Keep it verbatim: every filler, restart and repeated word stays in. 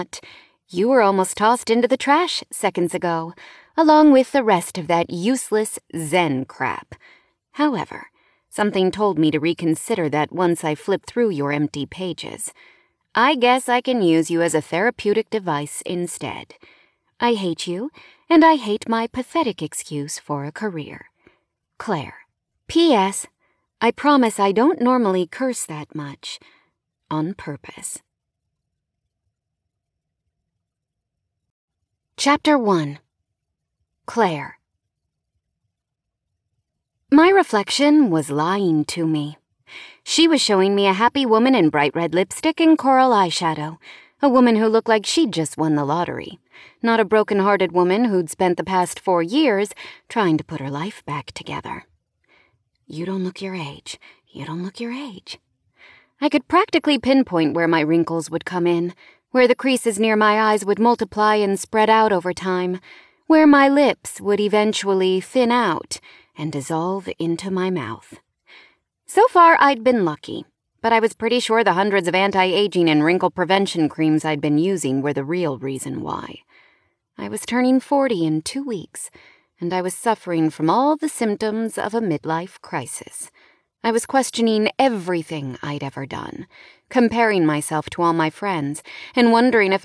You were almost tossed into the trash seconds ago, along with the rest of that useless Zen crap. However, something told me to reconsider that once I flipped through your empty pages. I guess I can use you as a therapeutic device instead. I hate you, and I hate my pathetic excuse for a career. Claire. P S. I promise I don't normally curse that much. On purpose. Chapter one. Claire. My reflection was lying to me. She was showing me a happy woman in bright red lipstick and coral eyeshadow, a woman who looked like she'd just won the lottery, not a broken-hearted woman who'd spent the past four years trying to put her life back together. You don't look your age. You don't look your age. I could practically pinpoint where my wrinkles would come in, where the creases near my eyes would multiply and spread out over time, where my lips would eventually thin out and dissolve into my mouth. So far, I'd been lucky, but I was pretty sure the hundreds of anti-aging and wrinkle prevention creams I'd been using were the real reason why. I was turning forty in two weeks, and I was suffering from all the symptoms of a midlife crisis. I was questioning everything I'd ever done, comparing myself to all my friends, and wondering if